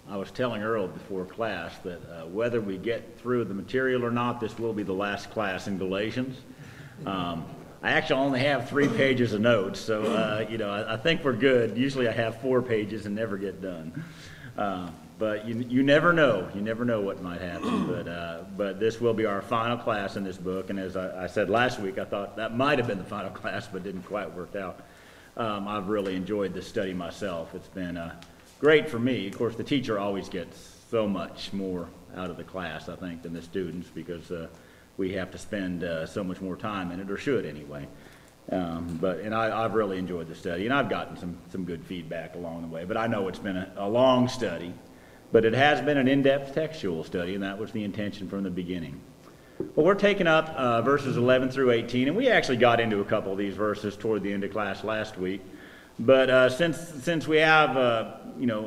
I was telling Earl before class that whether we get through the material or not, this will be the last class in Galatians. I actually only have 3 pages of notes, so I think we're good. Usually I have 4 pages and never get done. But you never know. You never know what might happen. But this will be our final class in this book. And as I said last week, I thought that might have been the final class, but didn't quite work out. I've really enjoyed this study myself. It's been great for me. Of course, the teacher always gets so much more out of the class, I think, than the students, because we have to spend so much more time in it, or should anyway. I've really enjoyed the study, and I've gotten some good feedback along the way. But I know it's been a long study, but it has been an in-depth textual study, and that was the intention from the beginning. Well, we're taking up verses 11 through 18, and we actually got into a couple of these verses toward the end of class last week. But since we have a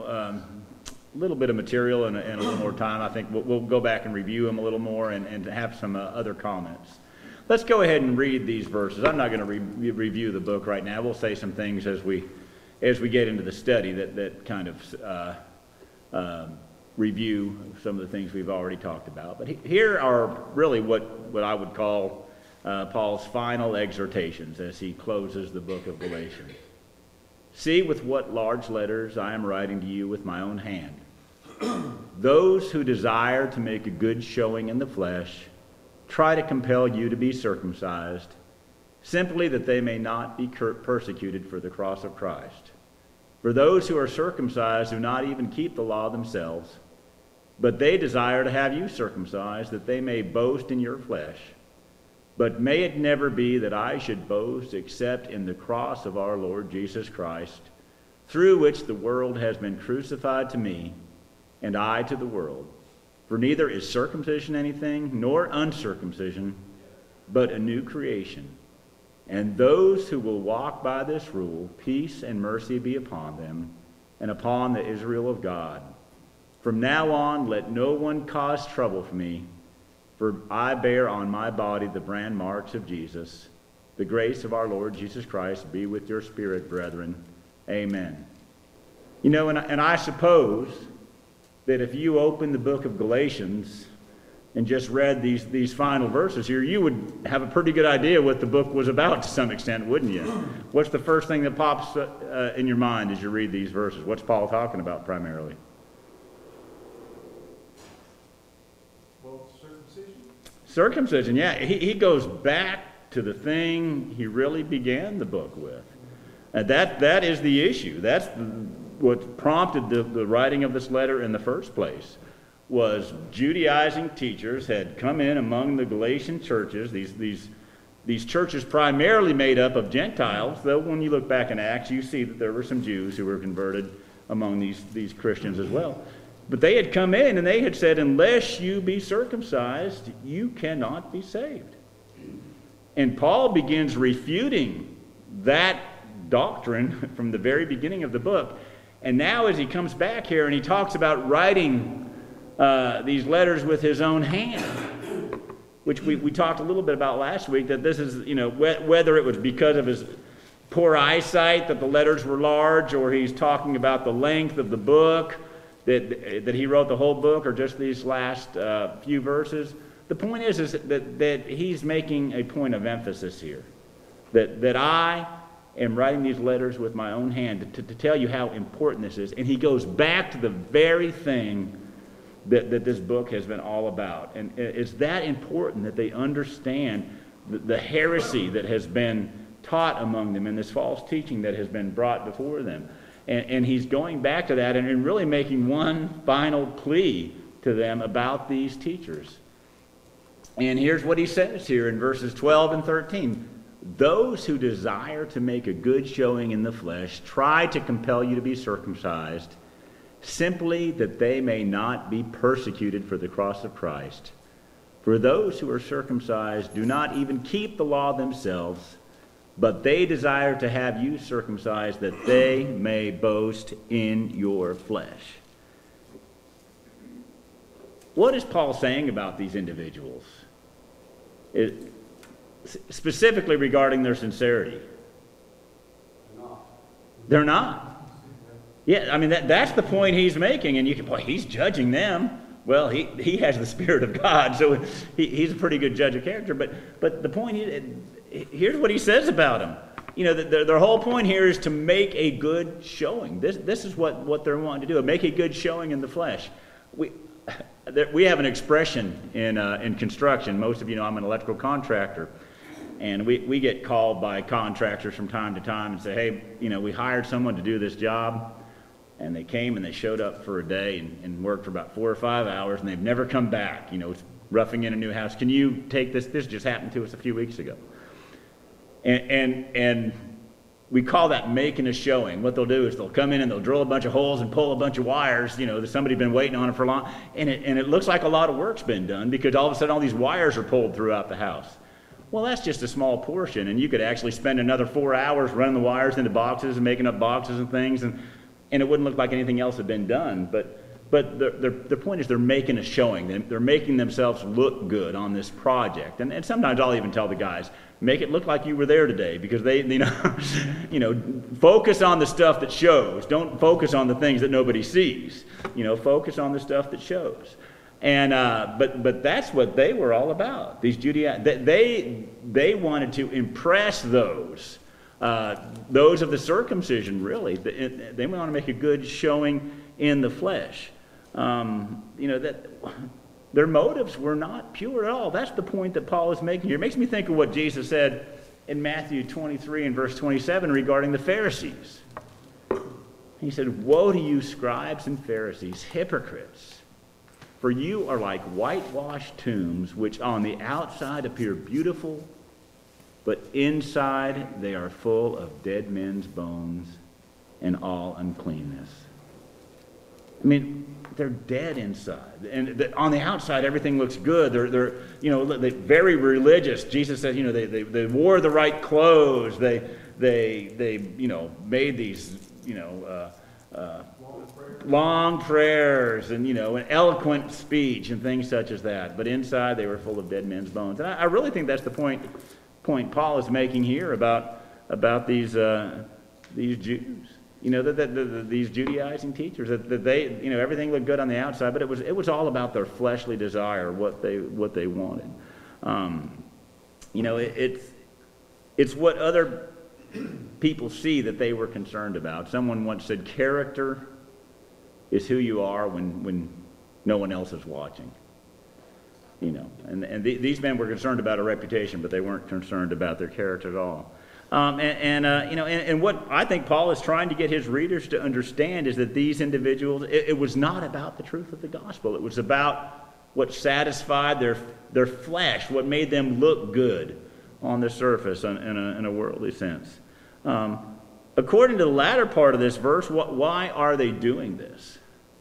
little bit of material and a little more time, I think we'll go back and review them a little more and have some other comments. Let's go ahead and read these verses. I'm not going to review the book right now. We'll say some things as we get into the study that kind of review some of the things we've already talked about. But here are really what I would call Paul's final exhortations as he closes the book of Galatians. See with what large letters I am writing to you with my own hand. Those who desire to make a good showing in the flesh try to compel you to be circumcised, simply that they may not be persecuted for the cross of Christ. For those who are circumcised do not even keep the law themselves, but they desire to have you circumcised, that they may boast in your flesh. But may it never be that I should boast except in the cross of our Lord Jesus Christ, through which the world has been crucified to me, and I to the world. For neither is circumcision anything, nor uncircumcision, but a new creation. And those who will walk by this rule, peace and mercy be upon them, and upon the Israel of God. From now on, let no one cause trouble for me, for I bear on my body the brand marks of Jesus. The grace of our Lord Jesus Christ be with your spirit, brethren. Amen. And I suppose that if you open the book of Galatians and just read these final verses here, you would have a pretty good idea what the book was about to some extent, wouldn't you? What's the first thing that pops in your mind as you read these verses? What's Paul talking about primarily? Circumcision, yeah. He goes back to the thing he really began the book with. And that is the issue. That's what prompted the writing of this letter in the first place, was Judaizing teachers had come in among the Galatian churches, these churches primarily made up of Gentiles, though when you look back in Acts, you see that there were some Jews who were converted among these Christians as well. But they had come in and they had said, unless you be circumcised, you cannot be saved. And Paul begins refuting that doctrine from the very beginning of the book. And now as he comes back here and he talks about writing these letters with his own hand, which we talked a little bit about last week, that this is, whether it was because of his poor eyesight that the letters were large, or he's talking about the length of the book, that he wrote the whole book, or just these last few verses. The point is that he's making a point of emphasis here, that I am writing these letters with my own hand to tell you how important this is. And he goes back to the very thing that this book has been all about. And it's that important that they understand the heresy that has been taught among them and this false teaching that has been brought before them. And he's going back to that and really making one final plea to them about these teachers. And here's what he says here in verses 12 and 13. Those who desire to make a good showing in the flesh try to compel you to be circumcised, simply that they may not be persecuted for the cross of Christ. For those who are circumcised do not even keep the law themselves, but they desire to have you circumcised, that they may boast in your flesh. What is Paul saying about these individuals? Specifically regarding their sincerity. They're not. Yeah, I mean, that's the point he's making, and you can, boy, he's judging them. Well, he has the Spirit of God, so he's a pretty good judge of character. But the point is, here's what he says about them. You know, their whole point here is to make a good showing. This is what they're wanting to do, make a good showing in the flesh. We have an expression in construction. Most of you know I'm an electrical contractor. And we get called by contractors from time to time and say, hey, you know, we hired someone to do this job. And they came and they showed up for a day and worked for about 4 or 5 hours, and they've never come back. You know, it's roughing in a new house. Can you take this? This just happened to us a few weeks ago. And we call that making a showing. What they'll do is they'll come in and they'll drill a bunch of holes and pull a bunch of wires, you know, that somebody's been waiting on it for long. And it looks like a lot of work's been done because all of a sudden all these wires are pulled throughout the house. Well, that's just a small portion, and you could actually spend another 4 hours running the wires into boxes and making up boxes and things, and it wouldn't look like anything else had been done. But the point is they're making a showing. They're making themselves look good on this project. And sometimes I'll even tell the guys, make it look like you were there today, because they, you know, focus on the stuff that shows. Don't focus on the things that nobody sees. You know, focus on the stuff that shows. And but that's what they were all about. These they wanted to impress those of the circumcision. Really, they want to make a good showing in the flesh. You know, that their motives were not pure at all. That's the point that Paul is making here. It makes me think of what Jesus said in Matthew 23 and verse 27 regarding the Pharisees. He said, "Woe to you, scribes and Pharisees, hypocrites! For you are like whitewashed tombs, which on the outside appear beautiful, but inside they are full of dead men's bones and all uncleanness." I mean, they're dead inside, and on the outside everything looks good. They're you know, they're very religious. Jesus said, you know, they wore the right clothes. They you know, made these, you know, long prayers and, you know, an eloquent speech and things such as that. But inside they were full of dead men's bones. And I really think that's the point Paul is making here about these Jews. You know, these Judaizing teachers, that they, you know, everything looked good on the outside, but it was all about their fleshly desire, what they wanted. You know, it's what other people see that they were concerned about. Someone once said, character is who you are when no one else is watching. You know, and these men were concerned about a reputation, but they weren't concerned about their character at all. You know, and what I think Paul is trying to get his readers to understand is that these individuals, it was not about the truth of the gospel. It was about what satisfied their flesh, what made them look good on the surface in a worldly sense. According to the latter part of this verse, why are they doing this?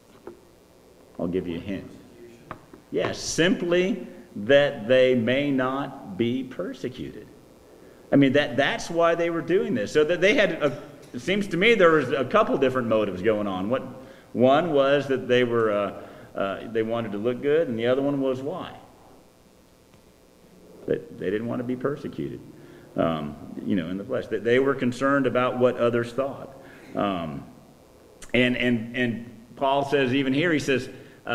I'll give you a hint. Yes, simply that they may not be persecuted. I mean, that's why they were doing this. So that they had, it seems to me there was a couple different motives going on. One was that they wanted to look good, and the other one was why? That they didn't want to be persecuted, you know, in the flesh. That they were concerned about what others thought. And Paul says, even here, he says,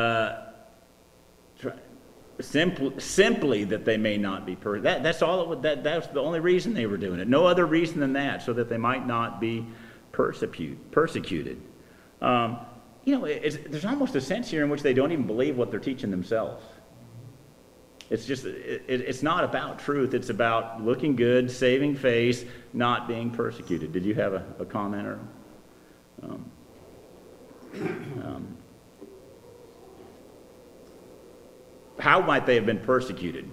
simply that they may not be persecuted. That's all. That's the only reason they were doing it. No other reason than that, so that they might not be persecuted. You know, there's almost a sense here in which they don't even believe what they're teaching themselves. It's just, it's not about truth. It's about looking good, saving face, not being persecuted. Did you have a comment or? How might they have been persecuted?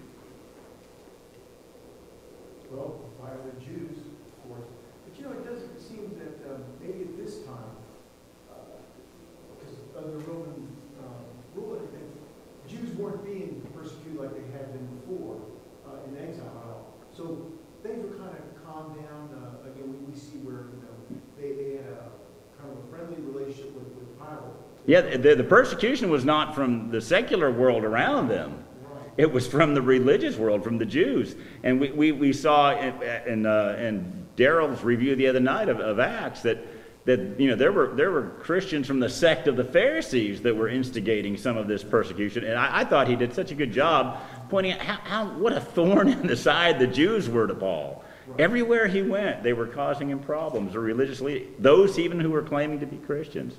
Well, by the Jews, of course. But you know, it seems that maybe at this time, because under Roman rule, Jews weren't being persecuted like they had been before in exile at all. So things were kind of calmed down. Again, we see where, you know, they had a kind of a friendly relationship with Pilate. Yeah, the persecution was not from the secular world around them. Right. It was from the religious world, from the Jews. And we saw in Daryl's review the other night of Acts that, that there were Christians from the sect of the Pharisees that were instigating some of this persecution. And I thought he did such a good job pointing out what a thorn in the side the Jews were to Paul. Right. Everywhere he went, they were causing him problems, or religiously, those even who were claiming to be Christians.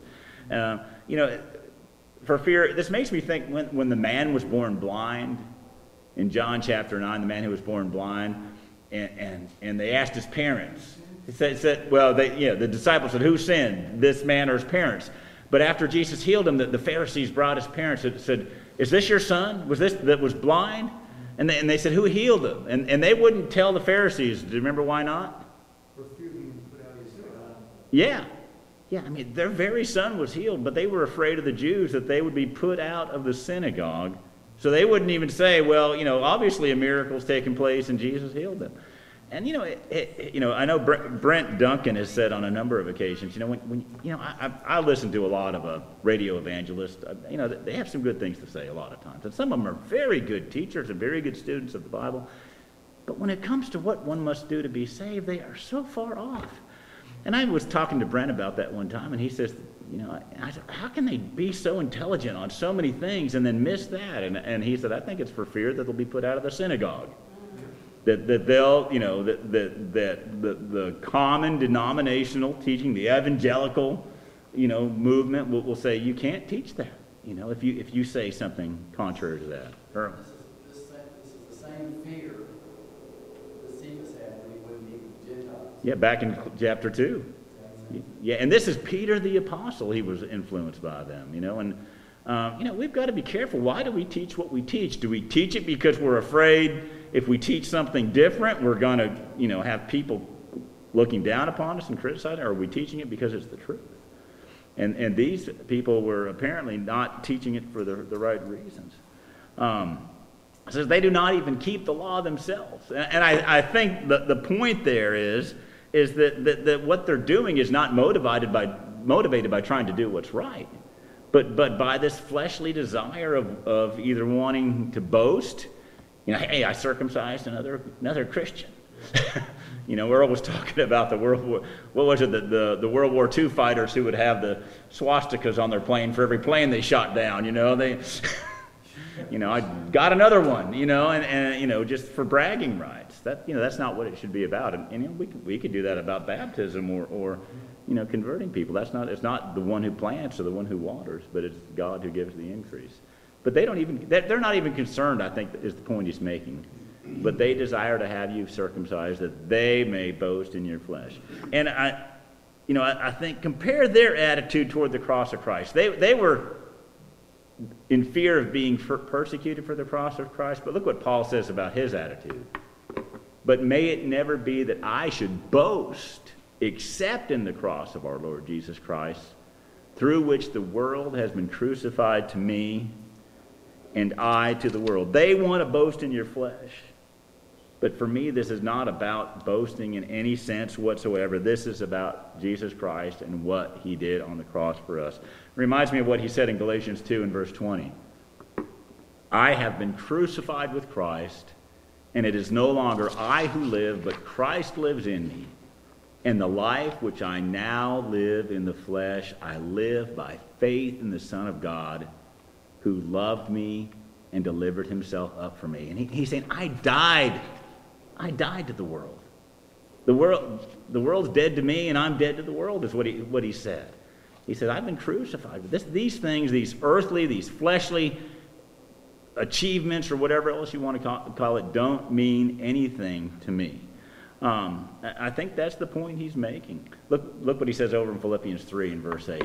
For fear, this makes me think when the man was born blind, in John chapter 9, the man who was born blind, and they asked his parents. The disciples said, who sinned, this man or his parents? But after Jesus healed him, the Pharisees brought his parents and said, is this your son? Was this that was blind? And they said, who healed him? And they wouldn't tell the Pharisees. Do you remember why not? For fear being put out of his synagogue. Yeah. Yeah, I mean, their very son was healed, but they were afraid of the Jews that they would be put out of the synagogue. So they wouldn't even say, well, obviously a miracle's taken place and Jesus healed them. And, I know Brent Duncan has said on a number of occasions, I listen to a lot of radio evangelists. They have some good things to say a lot of times. And some of them are very good teachers and very good students of the Bible. But when it comes to what one must do to be saved, they are so far off. And I was talking to Brent about that one time, and he says, I said, how can they be so intelligent on so many things and then miss that? And he said, I think it's for fear that they'll be put out of the synagogue. That they'll, the common denominational teaching, the evangelical, movement will say, you can't teach that, if you say something contrary to that. This is the same fear that Cephas had when he wouldn't meet with the Gentiles. Yeah, back in chapter 2. Yeah, and this is Peter the Apostle. He was influenced by them, and we've got to be careful. Why do we teach what we teach? Do we teach it because we're afraid if we teach something different, we're going to, have people looking down upon us and criticizing, or are we teaching it because it's the truth? And these people were apparently not teaching it for the right reasons. It says they do not even keep the law themselves. And I think the point there is that what they're doing is not motivated by trying to do what's right, but by this fleshly desire of either wanting to boast. Hey, I circumcised another Christian. We're always talking about the World War. What was it? The World War II fighters who would have the swastikas on their plane for every plane they shot down. They, I got another one. And just for bragging rights. That's not what it should be about. And we could do that about baptism or converting people. It's not the one who plants or the one who waters, but it's God who gives the increase. But they're not even concerned, I think, is the point he's making. But they desire to have you circumcised that they may boast in your flesh. And I think compare their attitude toward the cross of Christ. They were in fear of being persecuted for the cross of Christ. But look what Paul says about his attitude. But may it never be that I should boast except in the cross of our Lord Jesus Christ, through which the world has been crucified to me, and I to the world. They want to boast in your flesh. But for me, this is not about boasting in any sense whatsoever. This is about Jesus Christ and what he did on the cross for us. It reminds me of what he said in Galatians 2 and verse 20. I have been crucified with Christ, and it is no longer I who live, but Christ lives in me. And the life which I now live in the flesh, I live by faith in the Son of God, who loved me and delivered himself up for me. And he's saying, I died to the world. The world's dead to me, and I'm dead to the world, is what he said. He said, I've been crucified. These things, these earthly, these fleshly achievements, or whatever else you want to call it, don't mean anything to me. I think that's the point he's making. Look what he says over in Philippians 3 and verse 8.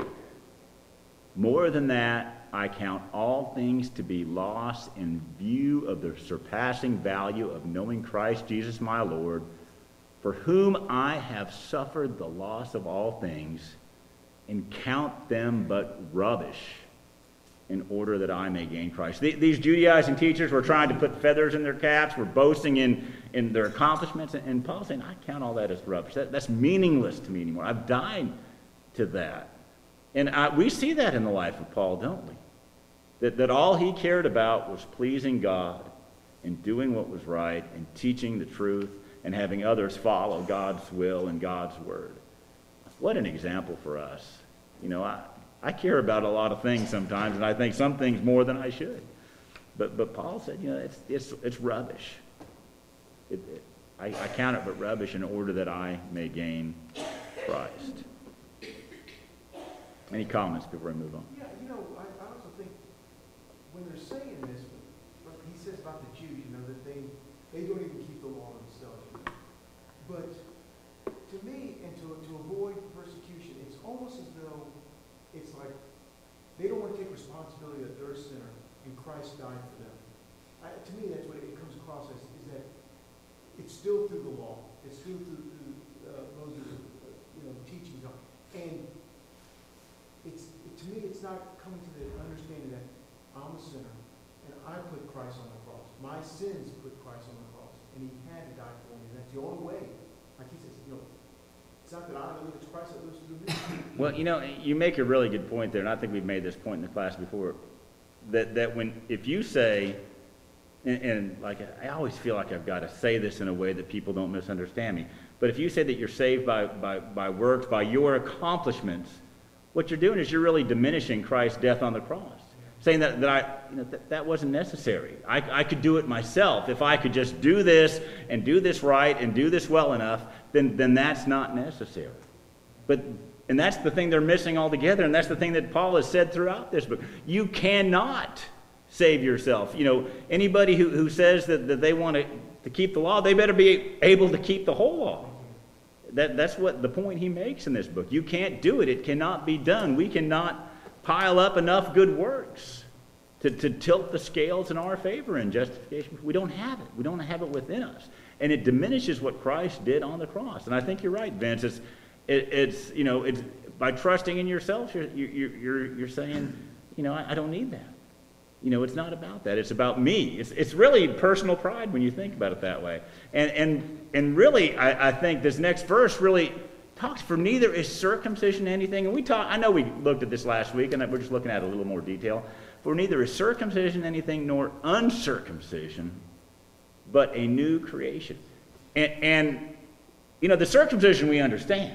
More than that, I count all things to be lost in view of the surpassing value of knowing Christ Jesus my Lord, for whom I have suffered the loss of all things, and count them but rubbish, in order that I may gain Christ. These Judaizing teachers were trying to put feathers in their caps, were boasting in their accomplishments, and Paul's saying, I count all that as rubbish. That's meaningless to me anymore. I've died to that. And we see that in the life of Paul, don't we? That all he cared about was pleasing God and doing what was right and teaching the truth and having others follow God's will and God's word. what an example for us. You know, I care about a lot of things sometimes, and I think some things more than I should. But Paul said, you know, it's rubbish. I count it but rubbish in order that I may gain Christ. Any comments before I move on? Yeah, you know, I also think when they're saying this, what he says about the Jews, you know, that they don't even keep the law themselves. But to me, and to avoid persecution, it's almost as though it's like they don't want to take responsibility that they're a sinner and Christ died for them. To me, that's what it comes across as, is that it's still through the law. It's still through Moses' teachings. And to me, it's not coming to the understanding that I'm a sinner and I put Christ on the cross. My sins put Christ on the cross, and he had to die for me. That's the only way. Like he says, it's not that I live, it's Christ that lives through me. Well, you make a really good point there, and I think we've made this point in the class before, that if you say, and like I always feel like I've got to say this in a way that people don't misunderstand me, but if you say that you're saved by works, by your accomplishments, what you're doing is you're really diminishing Christ's death on the cross. Saying that wasn't necessary. I could do it myself. If I could just do this and do this right and do this well enough, then that's not necessary. And that's the thing they're missing altogether, and that's the thing that Paul has said throughout this book. You cannot save yourself. Anybody who says that they want to keep the law, they better be able to keep the whole law. That's what the point he makes in this book. You can't do it. It cannot be done. We cannot pile up enough good works to tilt the scales in our favor in justification. We don't have it. We don't have it within us. And it diminishes what Christ did on the cross. And I think you're right, Vince. It's by trusting in yourself, you're saying, I don't need that. It's not about that. It's about me. It's really personal pride when you think about it that way. And really, I think this next verse really talks, for neither is circumcision anything. And I know we looked at this last week, and we're just looking at it a little more detail. For neither is circumcision anything nor uncircumcision, but a new creation. And the circumcision we understand.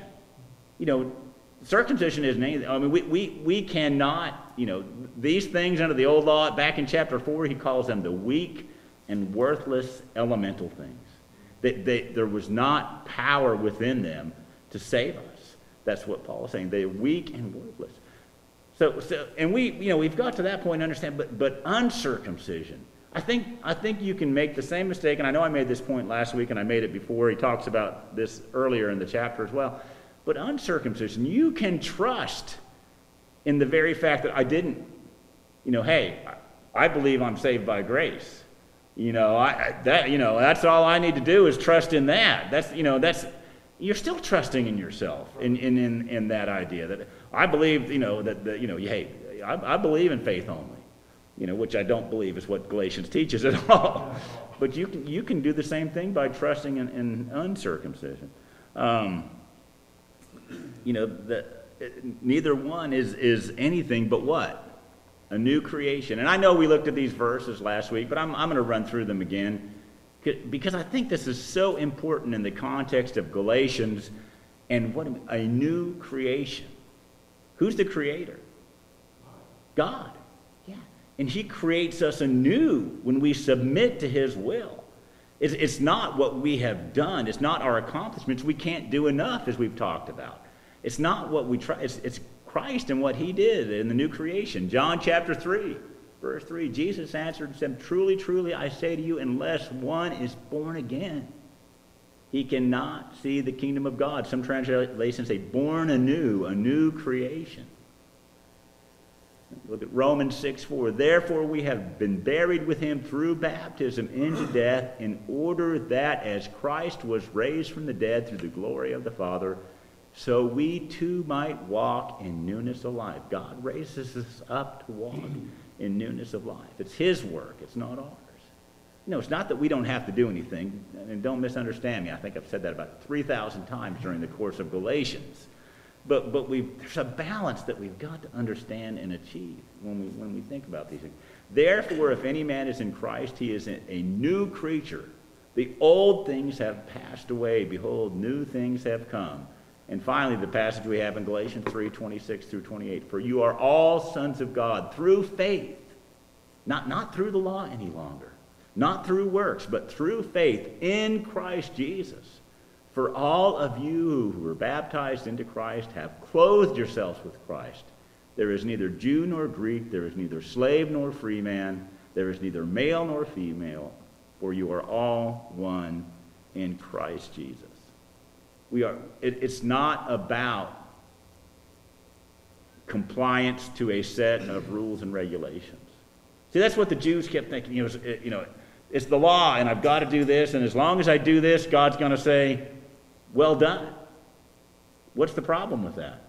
Circumcision isn't anything. I mean, we cannot, these things under the old law, back in chapter 4, he calls them the weak and worthless elemental things. There was not power within them to save us. That's what Paul is saying. They're weak and worthless. So and we've got to that point and understand, but uncircumcision, I think you can make the same mistake, and I know I made this point last week and I made it before. He talks about this earlier in the chapter as well. But uncircumcision, you can trust in the very fact that I didn't, hey, I believe I'm saved by grace. That's all I need to do is trust in that. You're still trusting in yourself in that idea that I believe, hey, I believe in faith only, which I don't believe is what Galatians teaches at all. But you can do the same thing by trusting in uncircumcision. Neither one is anything but what? A new creation. And I know we looked at these verses last week, but I'm going to run through them again because I think this is so important in the context of Galatians and what a new creation. Who's the creator? God. Yeah. And he creates us anew when we submit to his will. It's not what we have done. It's not our accomplishments. We can't do enough, as we've talked about. It's not what we try. It's Christ and what he did in the new creation. John chapter 3, verse 3, Jesus answered and said, "Truly, truly, I say to you, unless one is born again, he cannot see the kingdom of God." Some translations say, born anew, a new creation. Look at Romans 6:4. "Therefore we have been buried with him through baptism into death, in order that as Christ was raised from the dead through the glory of the Father, so we too might walk in newness of life." God raises us up to walk in newness of life. It's his work. It's not ours. It's not that we don't have to do anything. And don't misunderstand me. I think I've said that about 3,000 times during the course of Galatians. But there's a balance that we've got to understand and achieve when we think about these things. "Therefore, if any man is in Christ, he is a new creature. The old things have passed away. Behold, new things have come. And finally, the passage we have in Galatians 3:26 through 28. For you are all sons of God through faith, not through the law any longer, not through works, but through faith in Christ Jesus. For all of you who were baptized into Christ have clothed yourselves with Christ. There is neither Jew nor Greek, there is neither slave nor free man, there is neither male nor female, for you are all one in Christ Jesus. It's not about compliance to a set of rules and regulations. See, that's what the Jews kept thinking. It's the law, and I've got to do this, and as long as I do this, God's going to say, well done. What's the problem with that?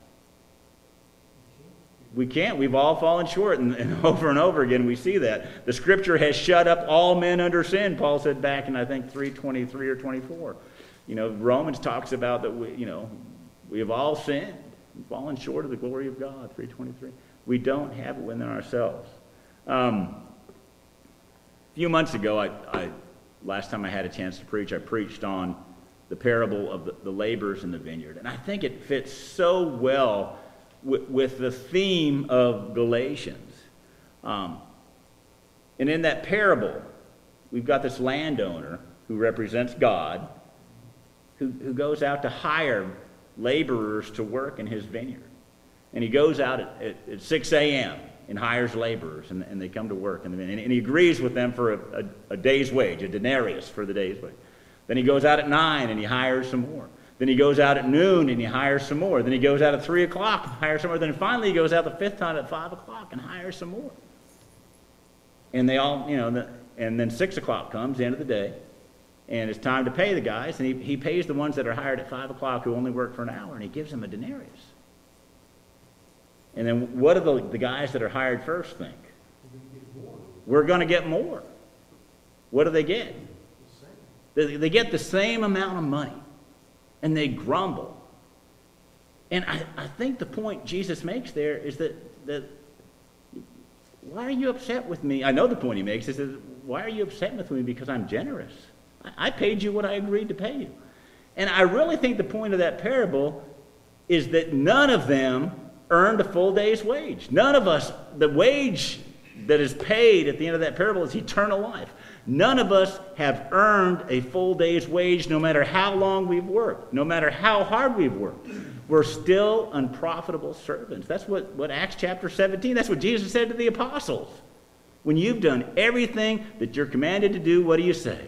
We can't. We've all fallen short, and over again we see that. The Scripture has shut up all men under sin, Paul said back in, I think, 3:23 or 24. Romans talks about that we have all sinned and fallen short of the glory of God, 3:23. We don't have it within ourselves. A few months ago, last time I had a chance to preach, I preached on the parable of the laborers in the vineyard. And I think it fits so well with the theme of Galatians. And in that parable, we've got this landowner who represents God, who goes out to hire laborers to work in his vineyard. And he goes out at 6 a.m. and hires laborers, and they come to work in the vineyard. And he agrees with them for a day's wage, a denarius for the day's wage. Then he goes out at 9 and he hires some more. Then he goes out at noon and he hires some more. Then he goes out at 3 o'clock and hires some more. Then finally he goes out the fifth time at 5 o'clock and hires some more. And they all, and then 6 o'clock comes, the end of the day, and it's time to pay the guys. And he pays the ones that are hired at 5 o'clock who only work for an hour, and he gives them a denarius. And then what do the guys that are hired first think? We're going to get more. What do they get? They get the same amount of money, and they grumble. And I think the point Jesus makes there is that why are you upset with me? I know the point he makes is that why are you upset with me because I'm generous? I paid you what I agreed to pay you. And I really think the point of that parable is that none of them earned a full day's wage. None of us, the wage that is paid at the end of that parable is eternal life. None of us have earned a full day's wage no matter how long we've worked, no matter how hard we've worked. We're still unprofitable servants. That's what Acts chapter 17, that's what Jesus said to the apostles. When you've done everything that you're commanded to do, what do you say?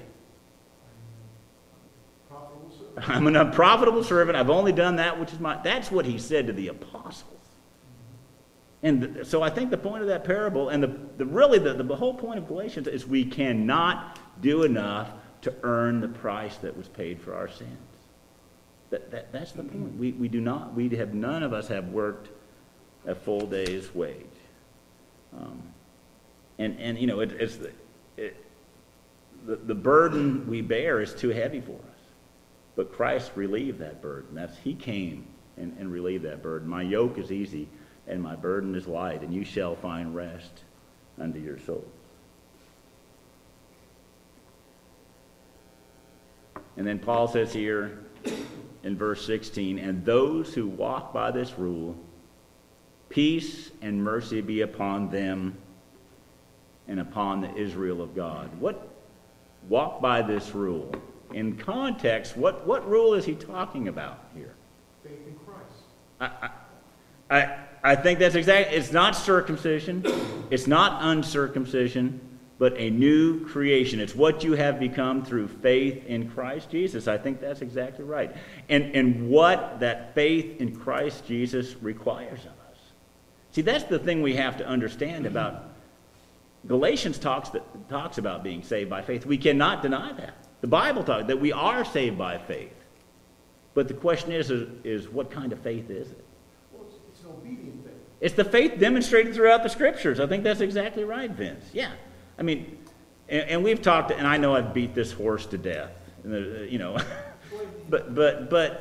I'm an unprofitable servant. I've only done that which is mine. That's what he said to the apostles. And so I think the point of that parable, and the whole point of Galatians is we cannot do enough to earn the price that was paid for our sins. That's the point. None of us have worked a full day's wage. The burden we bear is too heavy for us. But Christ relieved that burden. He came and relieved that burden. My yoke is easy and my burden is light, and you shall find rest unto your souls. And then Paul says here in verse 16, and those who walk by this rule, peace and mercy be upon them and upon the Israel of God. What walk by this rule? In context, what rule is he talking about here? Faith in Christ. I think that's exactly. It's not circumcision. It's not uncircumcision, but a new creation. It's what you have become through faith in Christ Jesus. I think that's exactly right. And what that faith in Christ Jesus requires of us. See, that's the thing we have to understand about Galatians talks about being saved by faith. We cannot deny that. The Bible talks that we are saved by faith. But the question is what kind of faith is it? Well, it's an obedient faith. It's the faith demonstrated throughout the Scriptures. I think that's exactly right, Vince. Yeah. I mean, and we've talked, and I know I've beat this horse to death, but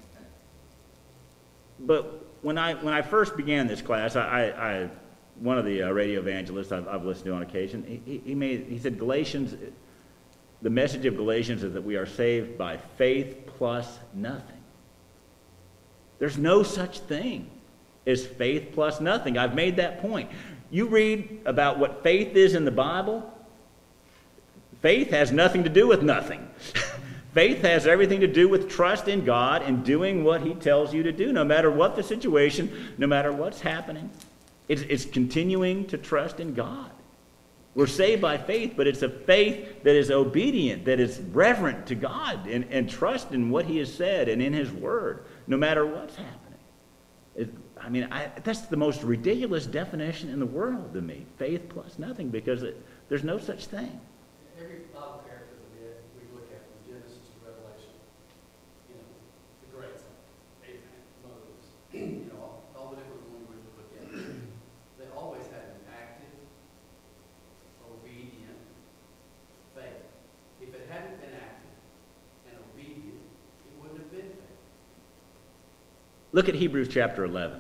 when I first began this class, I one of the radio evangelists I've listened to on occasion, he said Galatians, the message of Galatians is that we are saved by faith plus nothing. There's no such thing as faith plus nothing. I've made that point. You read about what faith is in the Bible, faith has nothing to do with nothing. Faith has everything to do with trust in God and doing what He tells you to do, no matter what the situation, no matter what's happening. It's continuing to trust in God. We're saved by faith, but it's a faith that is obedient, that is reverent to God, and trust in what He has said and in His Word, no matter what's happening. That's the most ridiculous definition in the world to me, faith plus nothing, because there's no such thing. Every Bible character that we look at from Genesis to Revelation, the greats, Abraham, Moses, all the different ones we look at, they always had an active, obedient faith. If it hadn't been active and obedient, it wouldn't have been faith. Look at Hebrews chapter 11.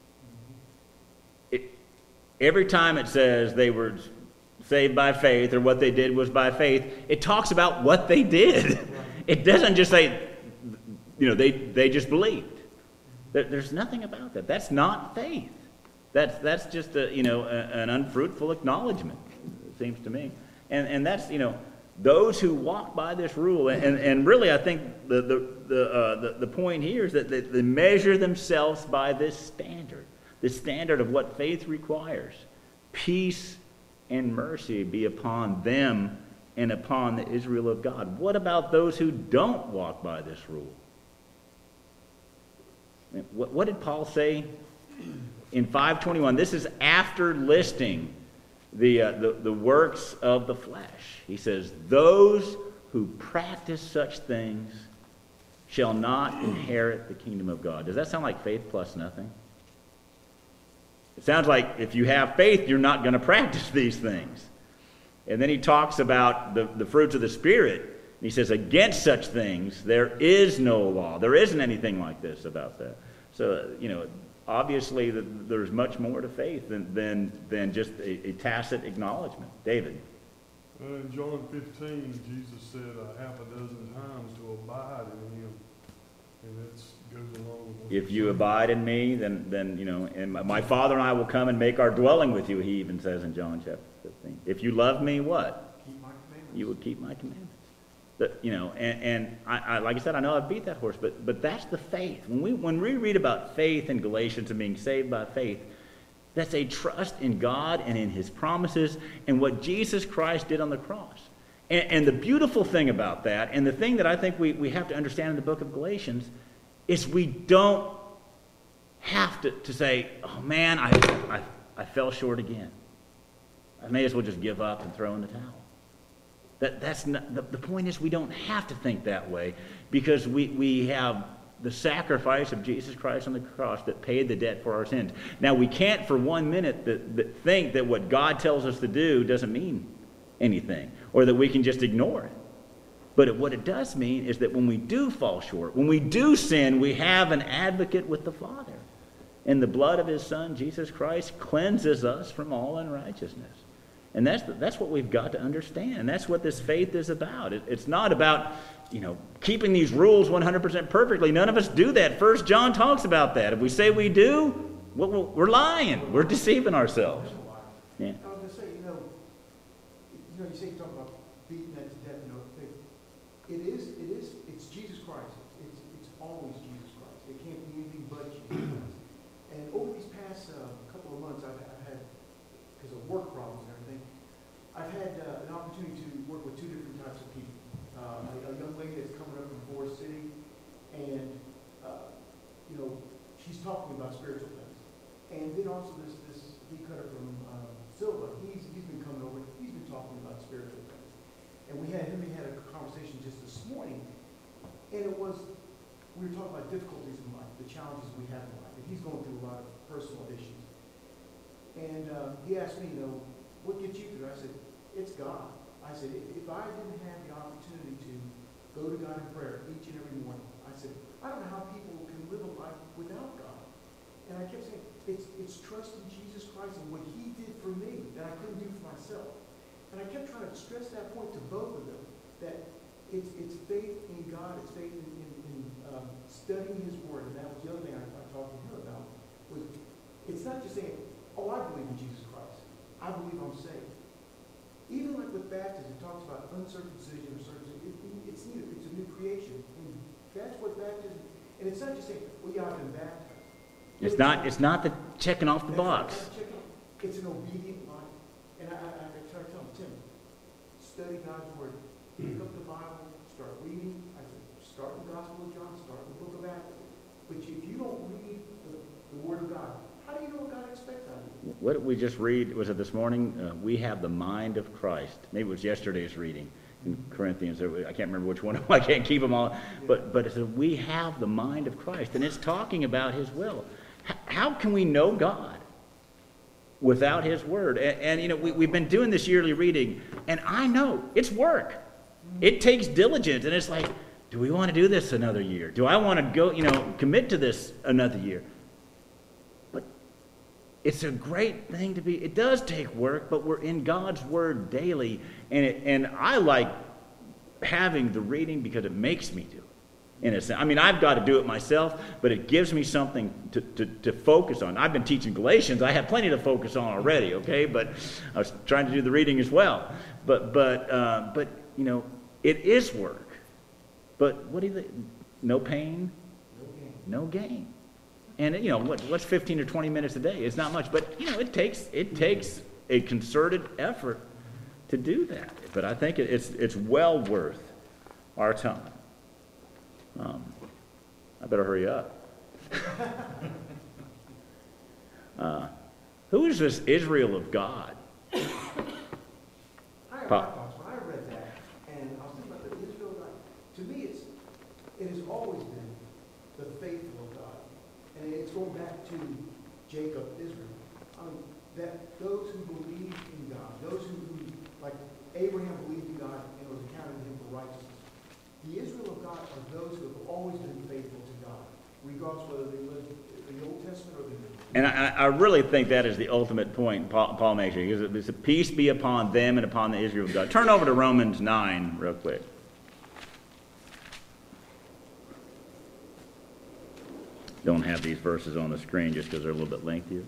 Every time it says they were saved by faith, or what they did was by faith, it talks about what they did. It doesn't just say, they just believed. There's nothing about that. That's not faith. That's just an unfruitful acknowledgement, it seems to me. And that's, those who walk by this rule, and really I think the point here is that they measure themselves by this standard. The standard of what faith requires. Peace and mercy be upon them and upon the Israel of God. What about those who don't walk by this rule? What did Paul say in 5:21? This is after listing the works of the flesh. He says, those who practice such things shall not inherit the kingdom of God. Does that sound like faith plus nothing? It sounds like if you have faith, you're not going to practice these things. And then he talks about the fruits of the Spirit. And he says, against such things, there is no law. There isn't anything like this about that. So, obviously there's much more to faith than just a tacit acknowledgement. David? In John 15, Jesus said half a dozen times to abide in Him. And that goes along with what if you abide in me, then and my Father and I will come and make our dwelling with you, he even says in John chapter 15. If you love me, what? Keep my commandments. You will keep my commandments. I like I said, I know I've beat that horse, but that's the faith. When we read about faith in Galatians and being saved by faith, that's a trust in God and in His promises and what Jesus Christ did on the cross. And the beautiful thing about that, and the thing that I think we have to understand in the book of Galatians, is we don't have to say, oh man, I fell short again. I may as well just give up and throw in the towel. That's not, the point is we don't have to think that way, because we have the sacrifice of Jesus Christ on the cross that paid the debt for our sins. Now, we can't for 1 minute think that what God tells us to do doesn't mean anything, or that we can just ignore it. But what it does mean is that when we do fall short, when we do sin, we have an advocate with the Father. And the blood of His Son, Jesus Christ, cleanses us from all unrighteousness. And that's what we've got to understand. That's what this faith is about. It's not about, keeping these rules 100% perfectly. None of us do that. 1 John talks about that. If we say we do, we're lying. We're deceiving ourselves. Yeah. I was going to say, you say you talk about beating that to death, it's Jesus Christ. It's always Jesus Christ. It can't be anything but Jesus Christ. And over these past couple of months, I've had, because of work problems and everything, I've had an opportunity to work with two different types of people. A young lady that's coming up from Forest City, and she's talking about spiritual things. And then also this he cutter from Silva, he's been coming over, he's been talking about spiritual things. And we had a conversation just this morning, and we were talking about difficulties in life, the challenges we have in life, and he's going through a lot of personal issues. And he asked me, what gets you through? I said, it's God. I said, if I didn't have the opportunity to go to God in prayer each and every morning, I said, I don't know how people can live a life without God. And I kept saying, it's trust in Jesus Christ and what He did for me that I couldn't do for myself. And I kept trying to stress that point to both of them, that it's faith in God, it's faith in studying His Word, and that was the other thing I talked to him about, was it's not just saying, oh, I believe in Jesus Christ. I believe I'm saved. Even like with baptism, it talks about uncircumcision or circumcision. It's new. It's a new creation. And that's what baptism, and it's not just saying, well, yeah, I've been baptized. It's not the checking off the box. It's an obedient life. And I try to tell him, Tim, study God's Word. Pick up the Bible, start reading. I said, start the Gospel of John, start the book of Acts. But if you don't read the Word of God, how do you know what God expects out of you? What did we just read? Was it this morning? We have the mind of Christ. Maybe it was yesterday's reading in Corinthians. I can't remember which one. I can't keep them all. But it says we have the mind of Christ. And it's talking about His will. How can we know God without His Word? And you know, we've been doing this yearly reading, and I know it's work. It takes diligence, and it's like, do we want to do this another year? Do I want to go, commit to this another year? But it's a great thing to be. It does take work, but we're in God's Word daily, and I like having the reading because it makes me do it. In a sense, I mean, I've got to do it myself, but it gives me something to focus on. I've been teaching Galatians. I have plenty to focus on already, okay? But I was trying to do the reading as well. But it is work. But what do you think? No pain, no gain. And what's 15 or 20 minutes a day? It's not much, but it takes a concerted effort to do that. But I think it's well worth our time. I better hurry up. Who is this Israel of God? I have my thoughts when I read that, and I was thinking about the Israel of God. To me, it has always been the faithful of God, and it's going back to Jacob, Israel. That those who believe in God, those who like Abraham believed in God and it was accounted to him for righteousness. The Israel of God are those who have always been faithful to God, regardless whether they live in the Old Testament or the New. And I really think that is the ultimate point Paul makes here. It's a peace be upon them and upon the Israel of God. Turn over to Romans 9 real quick. Don't have these verses on the screen just because they're a little bit lengthier.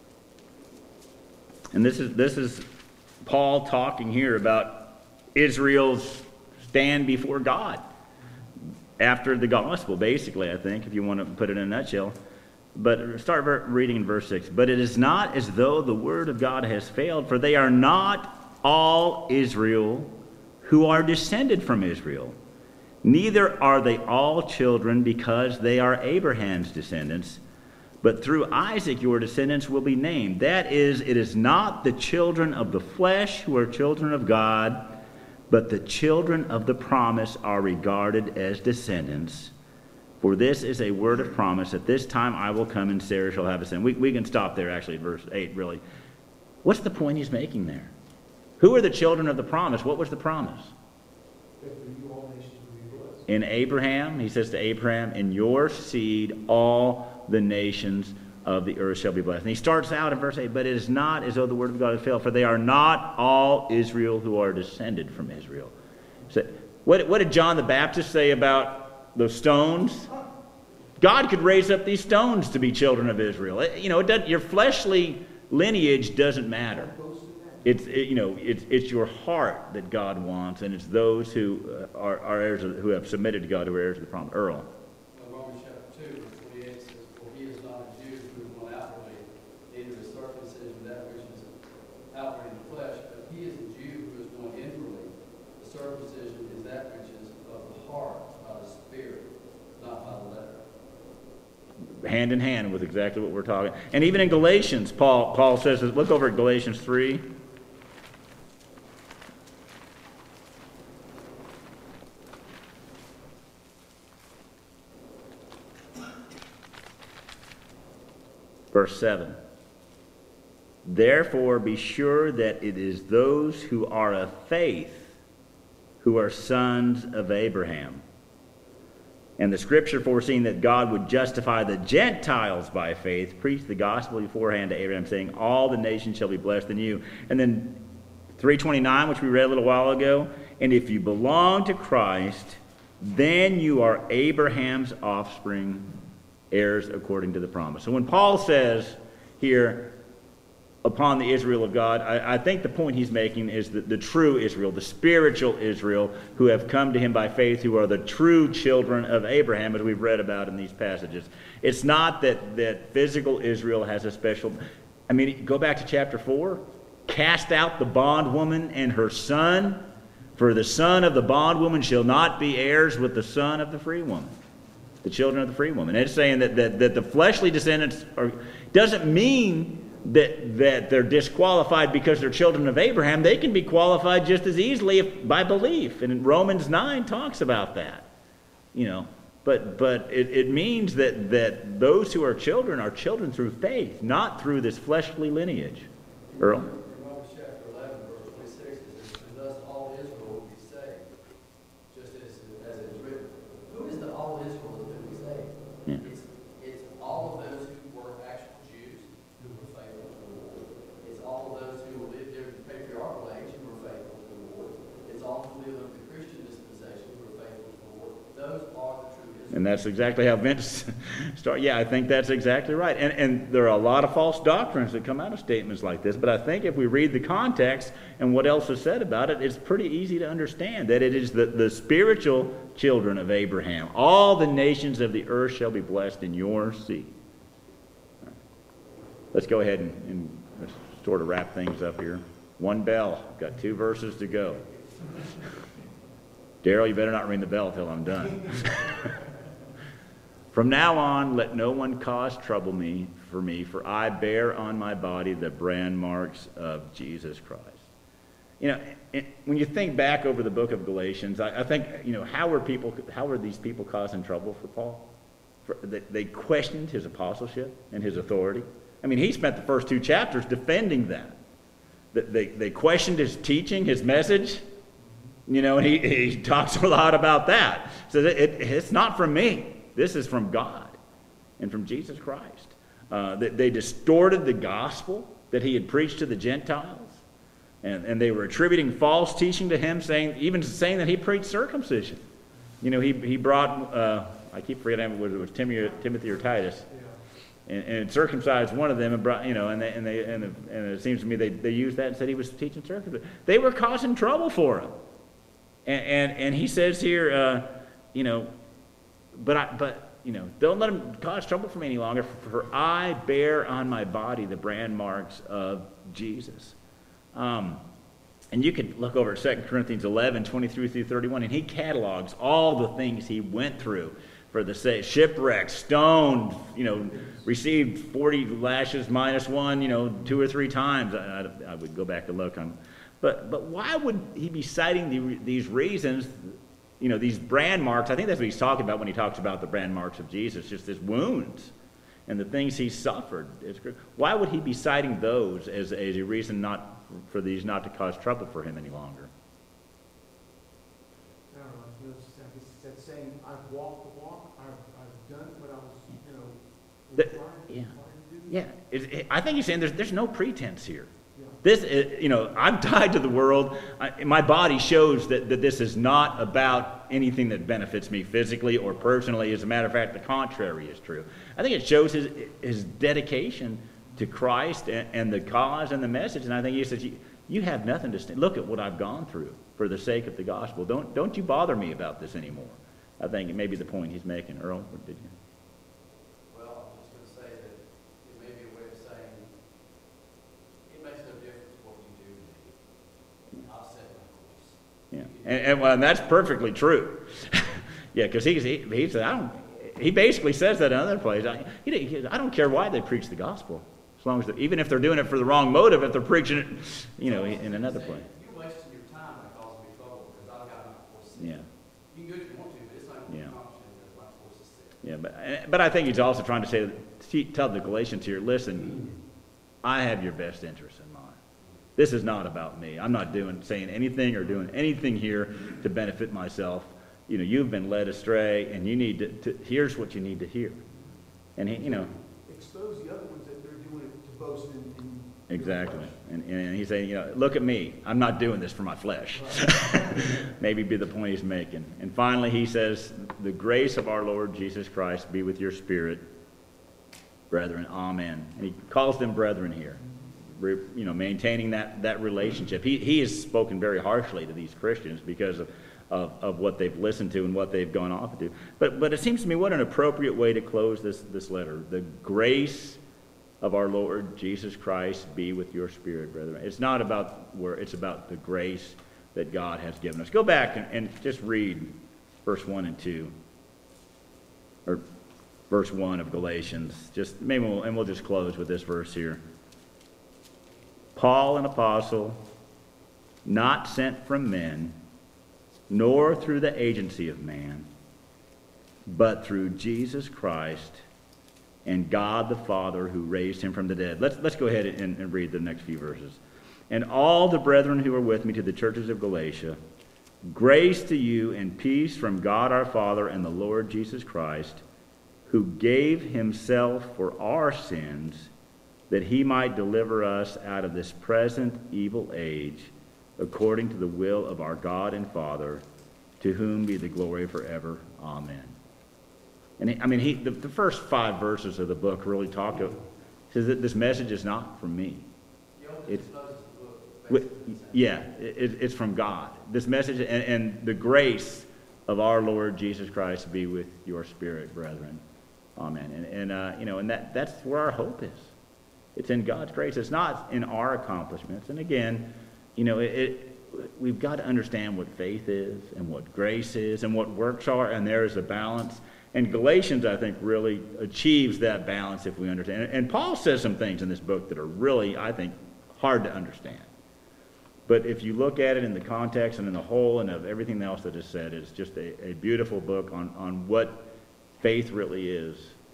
And this is Paul talking here about Israel's stand before God after the gospel, basically, I think, if you want to put it in a nutshell. But start reading in verse 6. But it is not as though the word of God has failed, for they are not all Israel who are descended from Israel. Neither are they all children because they are Abraham's descendants. But through Isaac your descendants will be named. That is, it is not the children of the flesh who are children of God, but the children of the promise are regarded as descendants. For this is a word of promise. At this time I will come and Sarah shall have a son. We can stop there, actually, at verse 8, really. What's the point he's making there? Who are the children of the promise? What was the promise? In Abraham, he says to Abraham, in your seed all the nations of the earth shall be blessed. And he starts out in verse 8, but it is not as though the word of God has failed, for they are not all Israel who are descended from Israel. So, what did John the Baptist say about the stones? God could raise up these stones to be children of Israel. Your fleshly lineage doesn't matter. It's your heart that God wants, and it's those who are heirs, who have submitted to God, who are heirs of the promise. Earl. Romans chapter 2, verse 28 says, for he is not a Jew who is one outwardly, neither is circumcision that which is outward in the flesh, but he is a Jew who is one inwardly. The circumcision is that which is of the heart, by the Spirit, not by the letter. Hand in hand with exactly what we're talking. And even in Galatians, Paul says, look over at Galatians 3. Verse 7. Therefore be sure that it is those who are of faith who are sons of Abraham. And the scripture, foreseeing that God would justify the Gentiles by faith, preached the gospel beforehand to Abraham, saying, all the nations shall be blessed in you. And then 3:29, which we read a little while ago, And if you belong to Christ, then you are Abraham's offspring, heirs according to the promise. So when Paul says here, upon the Israel of God, I think the point he's making is that the true Israel, the spiritual Israel, who have come to him by faith, who are the true children of Abraham, as we've read about in these passages. It's not that physical Israel has a special... I mean, go back to chapter 4. Cast out the bondwoman and her son, for the son of the bondwoman shall not be heirs with the son of the free woman, the children of the free woman. And it's saying that the fleshly descendants doesn't mean that they're disqualified because they're children of Abraham. They can be qualified just as easily by belief. And Romans 9 talks about that. But it means that those who are children through faith, not through this fleshly lineage. Earl? In Romans chapter 11, verse 26, it says, and thus all Israel will be saved, just as it is written. Who is the all Israel that's going to be saved? Yeah. It's all of those who were actual Jews who were faithful to the Lord. It's all of those who lived during the patriarchal age who were faithful to the Lord. It's all who live under the Christian dispensation who are faithful to the Lord. Those are the true Israel. And that's exactly how Vince started. Yeah, I think that's exactly right. And there are a lot of false doctrines that come out of statements like this, but I think if we read the context and what else is said about it, it's pretty easy to understand that it is the spiritual children of Abraham. All the nations of the earth shall be blessed in your seed. Let's go ahead and let's sort of wrap things up here. One bell. Got 2 verses to go. Daryl, you better not ring the bell till I'm done. From now on, let no one cause trouble for I bear on my body the brand marks of Jesus Christ. When you think back over the book of Galatians, I think, how were these people causing trouble for Paul? They questioned his apostleship and his authority. I mean, he spent the first 2 chapters defending that. They questioned his teaching, his message. And he talks a lot about that. So it's not from me. This is from God and from Jesus Christ. They distorted the gospel that he had preached to the Gentiles. And they were attributing false teaching to him, even saying that he preached circumcision. He brought, I keep forgetting whether it was Timothy or Titus, and circumcised one of them, and brought, and it seems to me they used that and said he was teaching circumcision. They were causing trouble for him. And he says here, don't let him cause trouble for me any longer, for I bear on my body the brand marks of Jesus. And you could look over at 2 Corinthians 11, 23 through 31, and he catalogs all the things he went through for the sake, shipwrecked, stoned, received 40 lashes minus 1, 2 or 3 times. I would go back and look on. But why would he be citing these reasons, these brand marks? I think that's what he's talking about when he talks about the brand marks of Jesus, just his wounds and the things he suffered. Why would he be citing those as a reason for these not to cause trouble for him any longer? I don't know. It's that saying, I've walked the walk, I've done what I was, required to do. I think he's saying there's no pretense here. This, I'm tied to the world. My body shows that this is not about anything that benefits me physically or personally. As a matter of fact, the contrary is true. I think it shows his dedication to Christ and the cause and the message. And I think he says, you have nothing to look at what I've gone through for the sake of the gospel. Don't you bother me about this anymore. I think it may be the point he's making. Earl, what did you? Well, I'm just going to say that it may be a way of saying, it makes no difference what you do to me. I've set my course. Yeah, and that's perfectly true. Yeah, because he said, he basically says that in other places. I don't care why they preach the gospel, as long as even if they're doing it for the wrong motive, if they're preaching it, in another place. You're wasting your time by causing me trouble because I've got my course set. Yeah. You can do it if you want to, but it's not going to accomplish anything because my course is set. Yeah, but I think he's also trying to tell the Galatians here, listen, I have your best interest in mind. This is not about me. I'm not saying anything or doing anything here to benefit myself. You've been led astray, and you need to here's what you need to hear. And expose the other ones that they're doing it to boast in Exactly. And he's saying, look at me. I'm not doing this for my flesh. Maybe be the point he's making. And finally, he says, the grace of our Lord Jesus Christ be with your spirit, brethren. Amen. And he calls them brethren here. Maintaining that relationship. He has spoken very harshly to these Christians because of what they've listened to and what they've gone off to do. But it seems to me what an appropriate way to close this letter. The grace of our Lord Jesus Christ be with your spirit, brethren. It's not about it's about the grace that God has given us. Go back and just read verse 1 and 2. Or verse 1 of Galatians. We'll just close with this verse here. Paul, an apostle, not sent from men, nor through the agency of man, but through Jesus Christ and God the Father who raised him from the dead. Let's go ahead and read the next few verses. And all the brethren who are with me to the churches of Galatia, grace to you and peace from God our Father and the Lord Jesus Christ, who gave himself for our sins, that he might deliver us out of this present evil age, according to the will of our God and Father, to whom be the glory forever. Amen. And the first 5 verses of the book really says that this message is not from me. It's from God. This message and the grace of our Lord Jesus Christ be with your spirit, brethren. Amen. And that's where our hope is. It's in God's grace. It's not in our accomplishments. And again, we've got to understand what faith is and what grace is and what works are, and there is a balance. And Galatians, I think, really achieves that balance if we understand. And Paul says some things in this book that are really, I think, hard to understand. But if you look at it in the context and in the whole and of everything else that is said, it's just a beautiful book on what faith really is.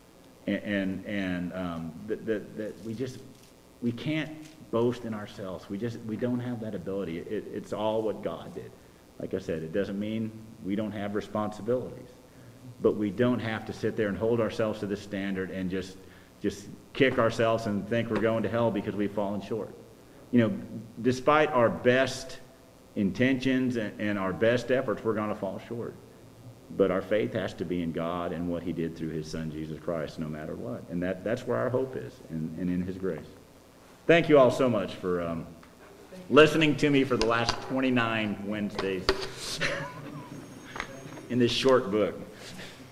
That we can't boast in ourselves. We don't have that ability. It's all what God did. Like I said, it doesn't mean we don't have responsibilities, but we don't have to sit there and hold ourselves to this standard and just kick ourselves and think we're going to hell because we've fallen short. Despite our best intentions and our best efforts, we're going to fall short. But our faith has to be in God and what he did through his son, Jesus Christ, no matter what. And that's where our hope is, and in his grace. Thank you all so much for listening to me for the last 29 Wednesdays in this short book.